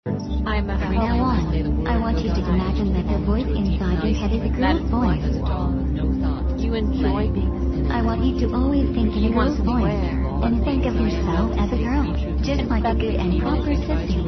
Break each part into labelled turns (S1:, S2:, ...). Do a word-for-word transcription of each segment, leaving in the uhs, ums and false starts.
S1: I'm a
S2: From now on, I want you to imagine that the voice inside your head is a girl's voice.
S1: You enjoy being a citizen.
S2: I want you to always think in a girl's voice, and think of yourself as a girl, just like a good and proper sissy.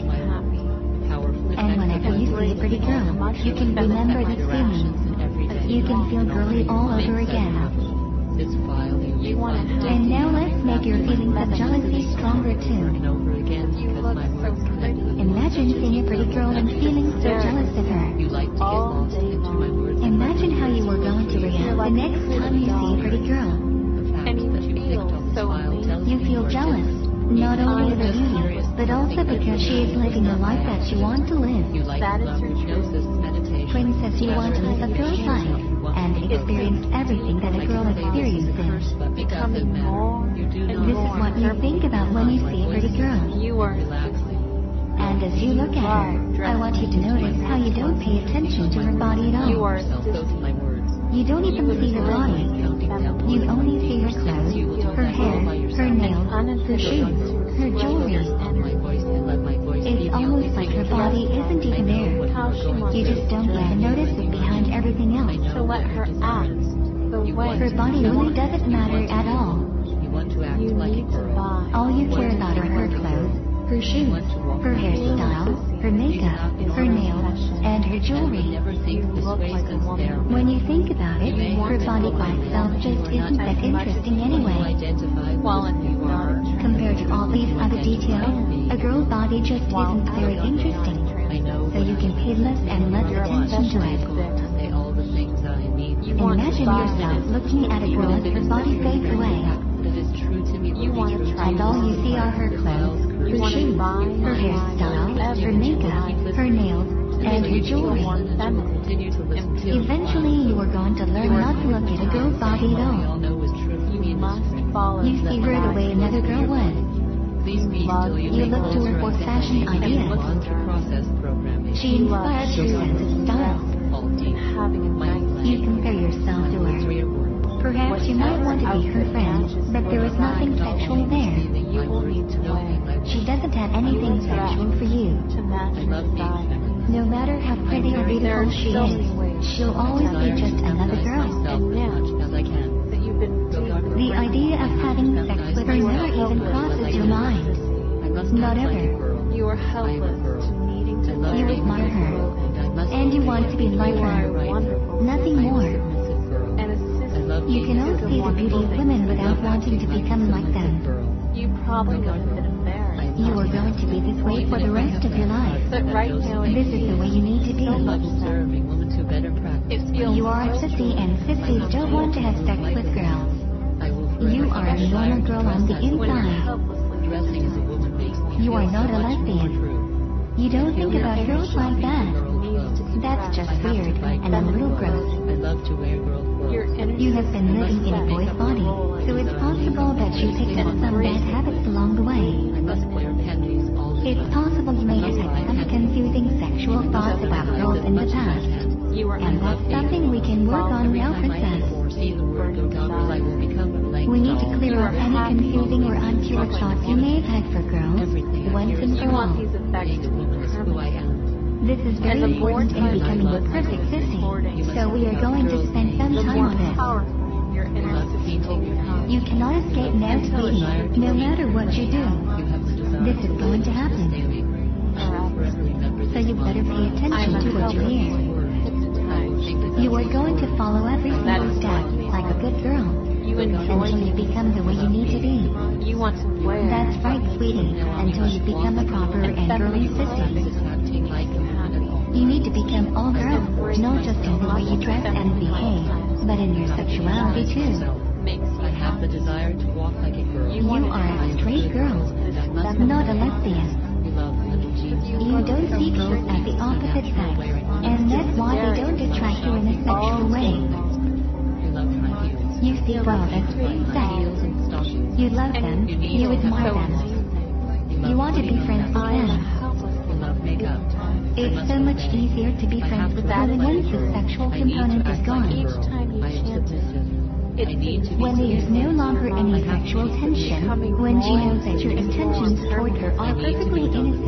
S2: And whenever you see a pretty girl, you can remember these feelings. You can feel girly all over again.
S1: You want to have
S2: And now let's make your feelings of jealousy stronger too.
S1: You look so pretty.
S2: Imagine seeing a pretty girl and feeling so jealous of her.
S1: All day long.
S2: Imagine how you are going to react the next time you see a pretty girl.
S1: And you feel so amazing.
S2: You feel jealous, not only of her beauty, but also because she is living the life that you want to live.
S1: That is her truth.
S2: Princess, you want to live a girl's life and experience everything that a girl experiences.
S1: Becoming more and
S2: This is
S1: more.
S2: what you think about when you see a pretty girl.
S1: You are
S2: And as you look at her, I want you to notice how you don't pay attention to her body at
S1: You
S2: all.
S1: are a
S2: You don't even see her body. You only see her clothes, her hair, her nails, her shoes, her jewelry. It's almost like her body isn't even there.
S1: how she wants
S2: You just don't even notice it behind everything else.
S1: to let her act the way
S2: Her body really doesn't matter at all.
S1: you need to buy.
S2: All you care about are her clothes, her shoes, her hairstyle, her makeup, her nails, and her jewelry.
S1: You look like a woman.
S2: When you think about it, her body by itself just isn't that interesting anyway.
S1: While it's not
S2: Compared to all these other details, a girl's body just isn't very interesting. So you can pay less and less attention to it.
S1: You want to
S2: Imagine
S1: buy
S2: yourself
S1: it.
S2: looking at a girl as her body fades away,
S1: You want to try
S2: and all you see are her clothes,
S1: You
S2: her
S1: want to
S2: shoes,
S1: buy
S2: her hairstyle, her makeup, her nails, and her jewelry.
S1: more feminine.
S2: Eventually, you are going to learn not to look at a girl's body at all.
S1: You must follow
S2: You see her the way another girl would. You look to her for fashion ideas. She inspires your sense of style.
S1: having a nice
S2: You compare yourself to her. Perhaps you might want to be her friend, but there is nothing sexual there.
S1: you will need to wear
S2: She doesn't have anything sexual for you.
S1: to match her style.
S2: No matter how pretty or beautiful she is, she'll always be just another girl.
S1: And now that you've been deeply
S2: The idea of having sex with her never even crosses your mind. Not ever.
S1: you are helpless to needing to
S2: You admire her, and you want to be like
S1: You are
S2: her.
S1: wonderful.
S2: Nothing more.
S1: And a sister,
S2: You can all see the beauty of women without wanting to become like them.
S1: you probably would have been embarrassed.
S2: You are going to be this way for the rest of your life.
S1: But right now it
S2: This is the way you need to be.
S1: so much sense. It feels
S2: You are a
S1: so
S2: sissy, and sissies don't want to have sex with girls. You are a normal girl on the
S1: when you're
S2: inside.
S1: helplessly
S2: You are not a lesbian. You don't think about girls like that.
S1: needs to
S2: That's just weird and a little gross.
S1: your energy
S2: You have been living in a boy's body, so it's possible that you picked up some bad habits along the way. It's possible you may have had some confusing sexual thoughts about girls in the past.
S1: you are
S2: And that's something we can work on now, Princess. We need to clear up any confusing or unpure thoughts you may have had for girls, once and
S1: you
S2: for
S1: want
S2: all.
S1: these effects to be permanent.
S2: This is very important in becoming a perfect sissy, so we are going to spend some
S1: The
S2: time
S1: more
S2: on it.
S1: powerful your inner sister becomes.
S2: You cannot escape now, sweetie, no matter what you do. This is going to happen, so you better pay attention to what you hear. You are going to follow every single step like a good girl
S1: You enjoy
S2: until you become the way you need to be.
S1: You want to wear.
S2: That's right, sweetie, until you become a proper and girly sissy. You need to become all girl, not just in the way you dress and behave, but in your sexuality too.
S1: Makes you happy.
S2: You are a straight girl, not a lesbian. You don't see girls as the opposite sex, and that's why they don't attract you in a sexual way. You see girls as sex. You love them, you admire them. You want to be friends with
S1: I am
S2: them.
S1: helpless.
S2: It's so much easier to be friends with them once the sexual component is gone.
S1: Each time you chant it, it seems
S2: When there is no longer any sexual tension, when she knows that your intentions toward her are perfectly innocent,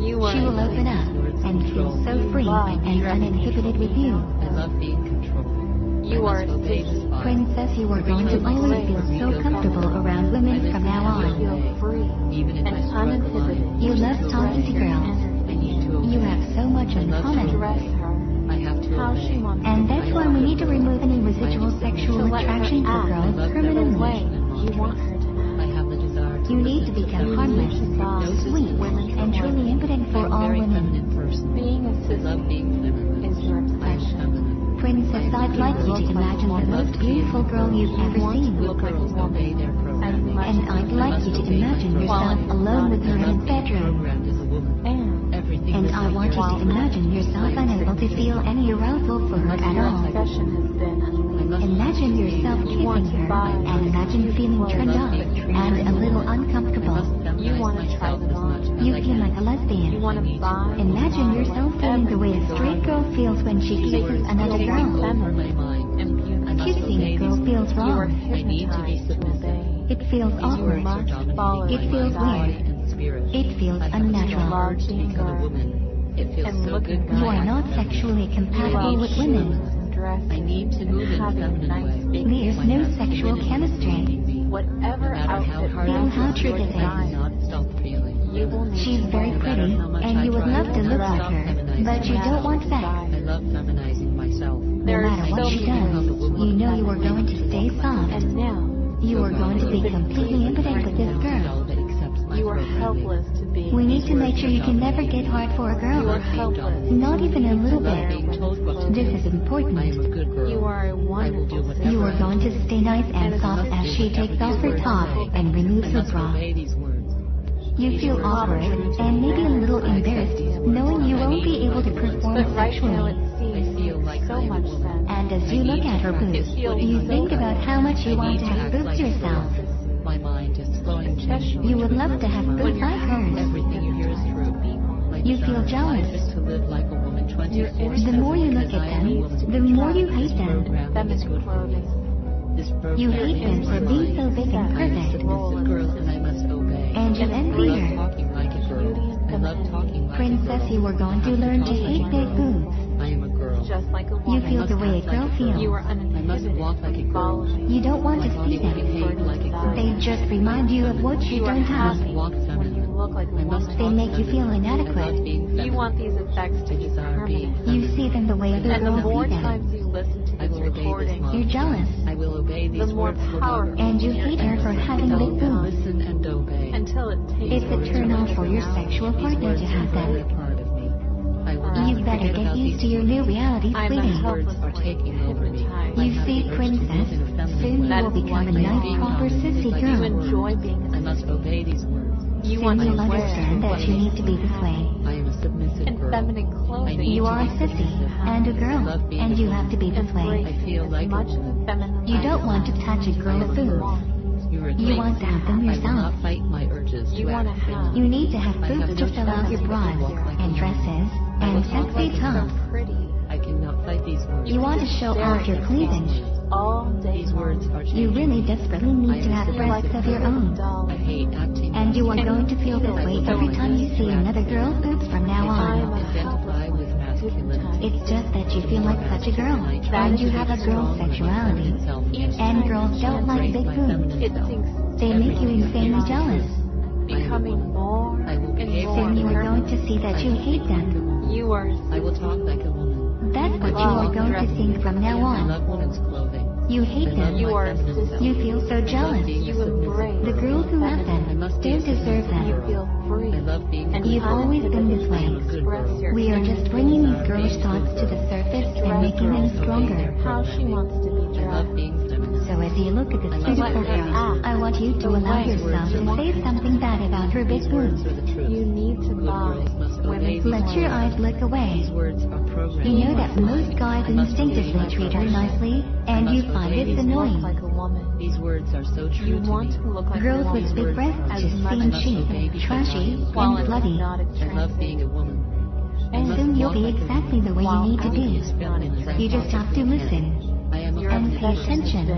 S1: You are
S2: She will open up and feel so free and uninhibited with you.
S1: I love being controlled.
S3: You
S1: I
S3: are
S1: must obey this law.
S2: Princess, you are going to always feel so comfortable around women from now on.
S3: feel free
S1: Even if I
S3: and
S1: struggle
S3: uninhibited.
S1: life,
S2: You love talking to girls.
S1: I need to obey.
S2: You have so much in
S1: I love to
S2: common.
S3: Dress her
S1: I have to
S3: how
S1: obey.
S3: she wants
S2: And
S3: to
S2: that's
S3: be.
S2: why we need to remove any residual
S3: To
S2: sexual
S3: let her
S2: attraction for
S3: act
S2: girls
S1: the
S3: the
S2: permanently.
S3: way you want her to
S1: I
S3: act.
S1: have the desire to
S2: You need to
S1: listen
S2: become
S1: feminine
S2: harmless,
S1: voices.
S2: sweet,
S3: women
S2: and truly impotent for
S1: I'm a
S2: all
S1: very
S2: women.
S1: feminine person.
S3: Being a
S1: I love
S3: sissy
S1: being feminine.
S3: is your
S1: I am
S3: obsession.
S1: feminine.
S2: Princess, I'd like you to imagine the most beautiful girl you've ever seen.
S1: Will girls obey their programming?
S2: And I'd like you to imagine yourself alone with her in a bedroom.
S1: Programmed as a woman.
S3: And
S1: Everything
S2: And
S1: that
S2: I want you to
S1: hear-
S2: imagine yourself unable to feel any arousal for her at
S3: your
S2: all.
S3: obsession has been
S1: I
S3: unleashed.
S1: must
S2: Imagine yourself
S3: You want
S2: kissing
S3: to
S2: her,
S3: buy
S2: and imagine feeling turned on and a little
S1: I
S2: uncomfortable.
S1: must feminize
S3: You wanna try
S1: myself
S3: them
S1: as
S3: on.
S1: much as
S2: You
S1: I
S2: feel
S1: can.
S2: like a
S3: You
S2: lesbian.
S3: want to buy.
S2: Imagine yourself feeling the way a straight girl feels when she
S1: These
S2: kisses
S1: words
S2: another
S1: are taking
S2: girl.
S1: over my mind.
S3: and beautiful.
S1: I must
S2: Kissing
S1: obey
S2: a girl
S1: these
S2: feels
S3: You are
S2: wrong.
S1: I need to be
S3: hypnotized to
S1: submissive.
S3: obey.
S2: It feels
S1: These
S2: awkward.
S1: words are
S3: must follow
S1: dominating
S2: It
S1: my
S2: feels
S1: body
S2: weird.
S1: and spirit.
S2: It feels
S1: I have a
S2: unnatural.
S1: strong urge to become a woman. It feels
S3: And
S1: so
S3: look
S1: good
S3: at
S1: when
S2: You
S1: I
S2: are
S1: act
S2: not
S1: feminine.
S2: sexually compatible
S3: love
S2: with
S3: shoes
S2: women.
S3: and dresses
S1: I need to move in a
S3: having
S1: feminine
S3: nice
S1: way.
S3: big
S2: There's
S1: My
S2: no
S1: masculinity
S2: sexual
S1: is
S2: chemistry.
S1: leading me.
S3: Whatever
S1: No matter how
S3: outfit
S1: hard
S2: Feel
S1: I
S2: how
S1: work,
S2: true this
S1: I
S2: is.
S1: cannot stop feeling.
S3: You will need
S2: She's
S3: to
S2: very
S3: wear.
S2: pretty, and you would love to look like her, but you don't want sex.
S1: I love feminizing myself.
S2: No
S3: There
S2: matter
S3: is
S2: what
S3: so
S2: she
S3: many
S2: does, you know you are going to stay soft.
S3: And now
S2: You are going to be completely impotent with this girl.
S1: That accepts my
S3: you are
S1: programming.
S3: helpless to be.
S2: We need to make sure you can never get hard for a
S3: You
S2: girl.
S3: are helpless.
S2: Not even a little
S1: I love
S2: bit.
S1: being told what to
S2: This
S1: do.
S2: is
S1: I am
S2: important.
S1: a good girl.
S3: You are a
S1: I will do
S3: wonderful
S1: whatever
S2: You are
S1: I
S2: going to stay nice and soft as she takes off her top and removes
S1: I
S2: her
S1: must
S2: bra.
S1: obey these words.
S2: You feel awkward and maybe a little embarrassed, knowing you won't be able to perform
S3: But right now
S2: sexually.
S3: it seems
S1: I feel like
S3: so
S1: I am a
S3: much
S1: woman.
S3: sense.
S2: And as you look at her boobs, you think about how much you want to have boobs yourself.
S1: My mind is flowing to
S2: You would love to have boobs like hers.
S1: Everything you hear is true. My
S2: You feel
S1: desire
S2: jealous.
S1: is to live like a woman twenty-four
S2: The more you look
S1: because
S2: at
S1: I am a
S2: them,
S1: woman.
S2: the more you hate them.
S1: Programming is
S3: Feminine
S1: good for me.
S3: clothing.
S1: This program
S2: You hate them for being so big and
S1: I am a
S2: perfect.
S1: submissive girl and I must obey.
S2: And you
S1: I
S2: envy
S1: love
S2: her.
S1: talking like a girl. I love talking like
S2: Princess,
S1: a girl.
S2: you are going to learn to hate big boobs.
S1: I am a girl.
S3: Just like a
S2: You
S3: woman.
S2: feel the way a girl feels.
S3: You are
S1: I must
S3: uninhibited.
S1: walk like a girl.
S3: Following.
S2: You don't want
S1: My
S2: to
S1: body
S2: see
S1: will
S2: them.
S1: behave like a girl.
S2: They just remind you of what you
S3: You are
S2: don't have.
S3: happy
S1: Walk
S3: when you
S1: feminine.
S3: look like a
S1: I must
S3: woman.
S2: They make you feel
S1: I love
S2: inadequate.
S1: being
S3: You
S1: feminine.
S3: want these effects to
S1: I
S3: be
S1: desire being
S3: permanent.
S2: You
S1: feminine.
S2: see them the way other
S3: And the
S2: girls
S3: more
S2: see them.
S3: times you listen to
S1: I
S3: this
S1: will obey this
S3: recording,
S1: law.
S2: You're jealous.
S1: I will obey
S3: the
S1: these
S3: more
S1: words forever.
S3: powerful
S2: And you hate her for having
S1: I
S2: big
S1: will
S2: boobs.
S1: listen and obey.
S3: until it takes
S2: It's a turn on for your sexual
S1: These
S2: partner
S1: words
S2: to have
S1: are a
S2: them.
S1: part of me. I will
S3: You
S1: not
S2: better
S1: forget
S2: get
S1: about
S2: used
S1: these
S2: to your new reality,
S3: I'm a
S2: sweetie.
S1: These words are taking over me.
S3: hypnotized.
S1: I
S2: You
S1: have
S2: see,
S1: the urge to
S2: princess,
S1: move in a feminine
S2: soon you
S1: way.
S2: will become a
S1: Like
S2: nice,
S1: being
S2: proper
S1: dominated
S2: sissy
S1: by
S3: You
S2: girl.
S1: these words.
S3: enjoy being a
S1: I must obey these words.
S3: You
S2: Soon
S3: want to
S2: you'll
S3: wear
S2: understand that you need to be this way.
S1: I am a submissive
S3: in
S1: girl.
S3: feminine
S1: I
S3: clothing.
S1: need
S2: You
S1: to
S2: are a
S1: be
S2: sissy
S1: submissive.
S2: and a girl,
S1: I love being
S2: and
S1: a
S2: you
S1: woman.
S2: have to be this way.
S1: I feel
S3: as
S1: like a
S3: much
S1: woman.
S3: feminine
S2: You
S3: as
S2: don't want to touch a girl's boobs.
S1: You, are
S2: You want to have them
S1: I will
S2: yourself.
S1: not fight my urges
S3: You
S1: to
S3: wanna
S1: act
S3: have-
S1: feminine.
S2: You need to have
S1: I have
S2: boobs
S1: no
S2: to fill out your
S1: choice but to
S2: bras
S1: walk like a
S2: and
S1: woman.
S2: dresses
S1: I
S2: and
S1: will talk
S2: sexy
S1: like a girl.
S2: tops.
S3: so pretty.
S1: I cannot fight these words.
S2: You want to show off your cleavage.
S3: All day
S1: These words are
S2: You
S1: changing
S2: really
S1: me.
S2: desperately need to have breasts of your own.
S1: I hate acting.
S2: And you are
S3: And
S2: going to feel this
S3: feel
S2: way
S3: so
S2: every time you see
S1: attracted.
S2: another girl's boobs from now
S1: I
S2: on.
S1: cannot identify with masculinity.
S2: It's just that you feel like such a girl, and you have a girl's sexuality. And girls don't like big boobs.
S3: It sinks
S2: They make you insanely jealous.
S3: becoming more
S1: I will
S3: and
S1: behave
S3: more.
S2: Soon you are going to see that you hate them.
S3: You are
S1: I will talk like a woman.
S2: That's what you are going to think from now
S1: I
S2: on.
S1: love women's clothing.
S2: You hate
S1: I love
S2: them.
S3: You
S1: my
S3: are
S1: feminine
S3: sis-
S1: self.
S2: You feel so
S1: I love
S2: jealous.
S1: being
S3: You
S1: a submissive
S3: embrace
S2: The
S1: girl.
S2: girls who have
S1: I
S2: them
S1: must be
S2: don't
S1: a
S2: deserve
S1: submissive
S3: you
S2: them.
S1: girl.
S3: feel free.
S1: I love being
S3: And
S2: You've always been this way.
S3: Express your
S2: We are just bringing these girlish thoughts to the surface and making them stronger.
S3: how she wants to be
S1: I love
S3: dressed.
S1: being feminine.
S2: So as you look at this
S1: I love
S2: beautiful
S1: her
S2: girl,
S3: act.
S2: I want you to allow yourself to say something bad about her big
S1: These words
S2: boobs.
S1: are the truth.
S3: You need to
S1: Good
S3: buy
S1: girls must obey
S3: women's
S1: these
S2: Let your
S3: clothes.
S2: eyes look away.
S1: These words are programmed.
S2: You know that most guys
S1: I must
S2: instinctively
S1: obey my
S2: treat her
S1: profession.
S2: nicely,
S1: I
S2: and
S1: must
S2: you
S1: obey
S2: find it
S1: these
S3: Look
S2: annoying.
S3: like a woman.
S1: These words are so true
S3: You
S1: to
S3: want
S1: me.
S3: to look like
S2: Girls
S3: a
S2: with
S3: woman
S2: big breasts
S3: as
S2: just
S3: much
S2: seem
S3: as
S2: cheap, trashy,
S3: while
S2: and
S3: it's
S2: bloody.
S3: not
S1: I love being a woman. I
S2: And
S1: must
S2: soon you'll
S1: walk
S2: be
S1: like a
S2: exactly the way you
S3: While
S2: need to
S1: woman.
S2: be.
S1: Use feminine as I
S2: You just have to
S1: possibly can.
S2: listen.
S1: I am a
S3: Your
S2: and
S1: feminine
S2: pay
S3: obsession
S1: person.
S3: has
S2: attention.
S3: been unleashed.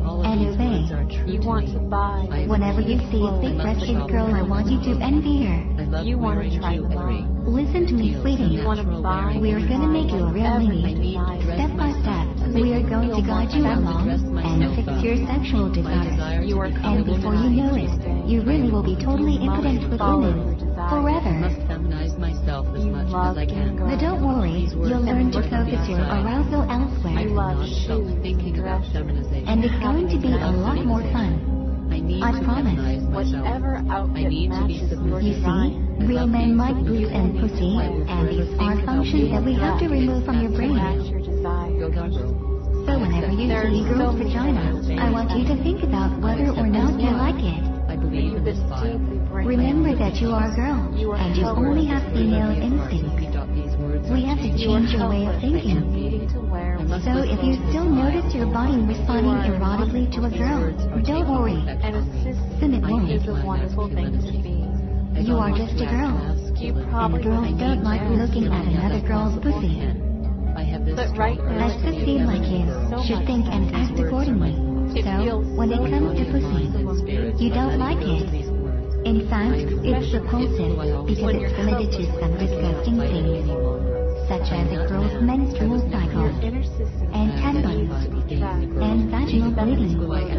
S1: All of
S2: and
S1: these
S2: obey.
S1: words are true
S3: You
S1: to
S3: want
S1: me.
S3: to buy.
S1: I
S2: Whenever you see a thick-breasted girl, I want you to envy her.
S1: I love
S3: You wanna
S1: wearing
S3: try them
S1: jewelry.
S3: on.
S2: Listen to me, sweetie.
S3: You want to buy.
S2: We are gonna make you a real
S3: whatever
S2: lady.
S3: you desire.
S2: Step by step, we are going to guide you along and fix your sexual
S1: My
S2: desires.
S1: desire
S3: You
S1: to
S3: are
S1: become
S2: And
S1: a
S2: before you know it, you really will be totally impotent with women.
S1: I
S2: Forever.
S1: must feminize myself as
S3: You
S1: much as
S3: love
S1: I can.
S3: being
S2: But don't worry, you'll learn to focus your arousal
S3: You
S2: elsewhere.
S3: love
S1: I stop
S3: shoes,
S1: thinking about
S3: dresses,
S1: feminization.
S2: And it's going to be a lot more fun.
S1: I need
S2: I
S1: to
S2: promise.
S1: feminize myself.
S3: whatever
S1: I
S3: outfit
S1: need to be
S3: matches your
S1: submissive.
S2: You
S3: design.
S2: see, real men like boots and pussy, and these are functions that we have to remove from your brain.
S3: Match your desire.
S1: Go girl.
S2: So whenever you
S3: There
S2: see
S3: are
S2: a girl's
S3: so many
S2: vagina, I want you to think about whether or not you like it.
S1: I believe in this file.
S2: Remember that you are a girl, and you only have female instincts. We have to change your way of thinking.
S3: Needing to wear
S2: So if you still notice your body responding erotically to a girl, don't worry.
S3: an assistant
S2: Soon it won't.
S3: is a wonderful thing to be.
S2: You are just a girl.
S3: You
S2: And
S3: probably
S2: girls
S3: think
S2: don't like looking at another girl's pussy.
S3: But right now,
S2: Let's just seem like you should think and act accordingly. So, when it comes to pussy, you don't like it. In fact, it's repulsive because it's related to some disgusting things, such as a girl's menstrual cycle,
S3: inner system
S2: and tampons, and vaginal bleeding.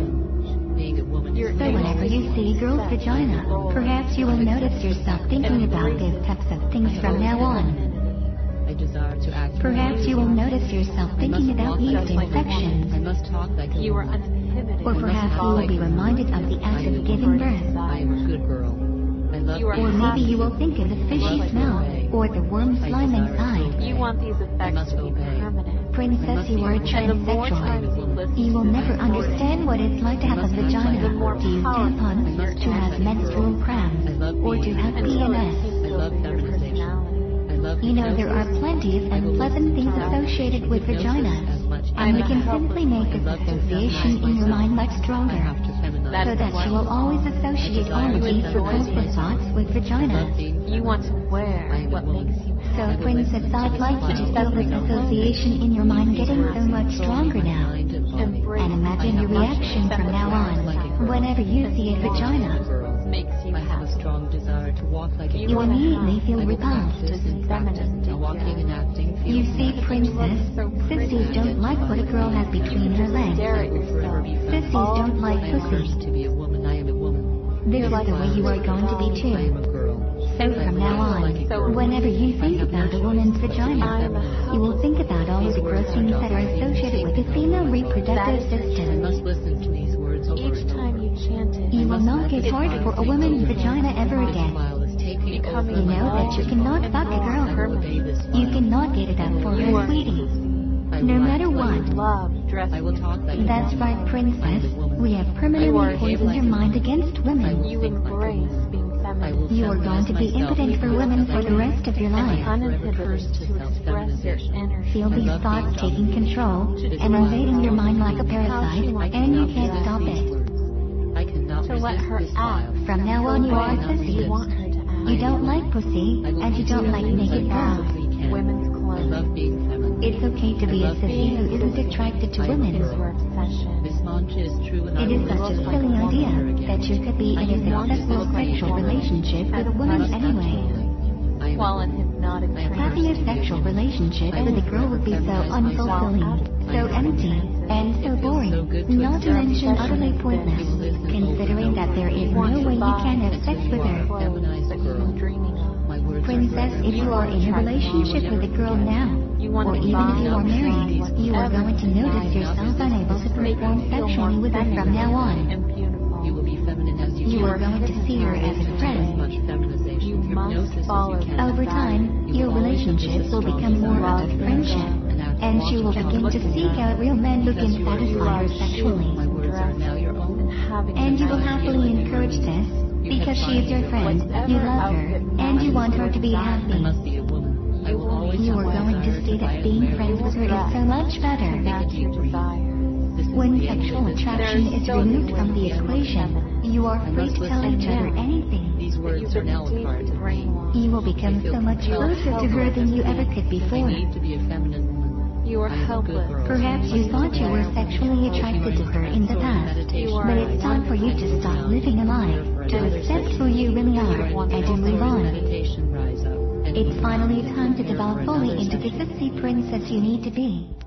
S2: So whenever you see a girl's vagina, perhaps you will notice yourself thinking about these types of things from now on.
S1: I desire to act.
S2: Perhaps you will notice yourself thinking about yeast
S1: I
S2: infections,
S1: must talk like a
S3: you are
S1: woman.
S3: uninhibited.
S2: or perhaps you will be reminded of the act of giving birth.
S1: I am a good girl. I love
S3: You are
S2: Or
S1: being
S2: maybe you will think of the fishy smell, or the worm slime inside.
S3: You want these effects to be permanent.
S2: Princess, you are a
S3: And the more times you
S2: transsexual.
S3: listen
S2: You will
S3: to
S2: never
S3: this story,
S2: understand what it's like to have a vagina, to use tampons, to have menstrual cramps, or to have P M S.
S1: I love feminization. I love
S2: You know, there are plenty of unpleasant things associated with vaginas, and we can simply make this association in your mind much stronger, so that you will always associate all of these repulsive thoughts with vagina.
S3: You want to wear what makes you
S2: So, Princess, I'd like you to feel this association in your mind getting so much stronger now.
S3: embrace.
S2: And imagine your reaction from now on whenever you see a vagina.
S3: Makes you
S1: I have a
S3: happy.
S1: strong desire to walk like a
S2: You
S1: woman.
S2: immediately feel
S1: I will
S2: repulsed.
S1: practice and practice until walking and acting feels
S2: You see,
S1: natural.
S2: Princess, sissies don't like what a girl has between her legs.
S3: Stare at
S1: I will forever
S3: yourself.
S1: be
S2: Sissies
S1: feminine.
S2: don't like
S1: I am
S2: pussy.
S1: cursed to be a woman. I am a woman.
S2: This is the way you are going to be
S1: I am
S2: too.
S1: a girl.
S2: So from now on, whenever you think about a woman's vagina, you will think about all of the gross things that are associated with the female reproductive
S1: I
S2: system.
S1: must listen to these words over
S3: Each
S1: and over.
S3: time you chant it,
S2: You will not get hard for a woman's vagina ever again.
S3: becoming
S2: You know that you cannot fuck a girl. You cannot get it up for her, sweetie. No matter what.
S3: love dressing.
S1: I will talk like a
S2: That's
S1: woman.
S2: right, Princess. We have permanently poisoned your mind against women.
S3: You embrace being feminine.
S2: You are going to be impotent for women for the rest of your life.
S3: Uninhibited to express your inner
S2: Feel these thoughts taking control and invading your mind like a parasite, and you can't stop it.
S1: I cannot
S3: to let
S1: resist
S3: her
S1: this
S3: act.
S1: file.
S2: From now on, you are a
S3: You
S2: sissy.
S3: want her to act.
S2: You don't like pussy, and you don't like naked girls.
S3: Women's
S1: I
S3: clothing
S1: love being feminine.
S2: It's okay to be a sissy who isn't attracted to women.
S3: is your obsession.
S1: This mantra is true and I
S2: It is
S1: will
S2: such a
S1: live
S2: silly
S1: like
S2: idea
S1: her again.
S2: that you could be in a successful sexual relationship with a woman anyway.
S1: I am
S3: While in hypnotic trance.
S2: Having a sexual relationship with a girl would be so unfulfilling, so empty, and so boring, not to mention utterly pointless, considering that there is no way you can have sex with her.
S1: feminized
S3: that you've
S1: girl.
S3: been dreaming of.
S1: My words
S2: Princess,
S1: are
S2: if you are in a relationship with a girl now, or even if you are married, you are going to notice yourself unable to perform sexually with her from now on.
S3: And beautiful.
S1: You will be feminine as you
S2: You are going to see her as a
S1: as
S2: friend.
S1: much feminization,
S3: You
S1: hypnosis
S3: must
S1: as
S3: follow
S1: you can.
S2: Over time, your relationships will become more of a friendship, and she will begin to seek out real men who can satisfy her sexually.
S1: My words are now your own.
S3: And having
S2: And you will
S3: an
S2: happily encourage this, because she is your friend, you love her, and you want her to be
S1: I
S2: happy.
S1: must be a woman. I will always
S2: You are
S1: have
S2: going to
S1: desire
S2: see
S1: buy
S2: that
S1: a
S2: being
S1: pair
S2: friends with her is so much better.
S3: match your desire.
S1: This is
S2: When
S1: the
S2: sexual
S1: end of this.
S2: attraction is removed from the equation, you are free to tell each other anything.
S1: These
S3: You've
S1: words are
S3: been
S1: now a part
S3: deeply
S1: of me.
S3: brainwashed.
S2: You will become so much closer to her than you ever could
S1: I
S2: before.
S1: need to be a feminine woman.
S3: You are
S1: I am a good
S3: helpless.
S1: girl.
S2: Perhaps you thought you were sexually attracted to her in the past, but it's time for you to stop living a lie, to accept who you really are, and to move on.
S1: Meditation, rise up. and
S2: It's finally time to develop fully into the sexy princess you need to be.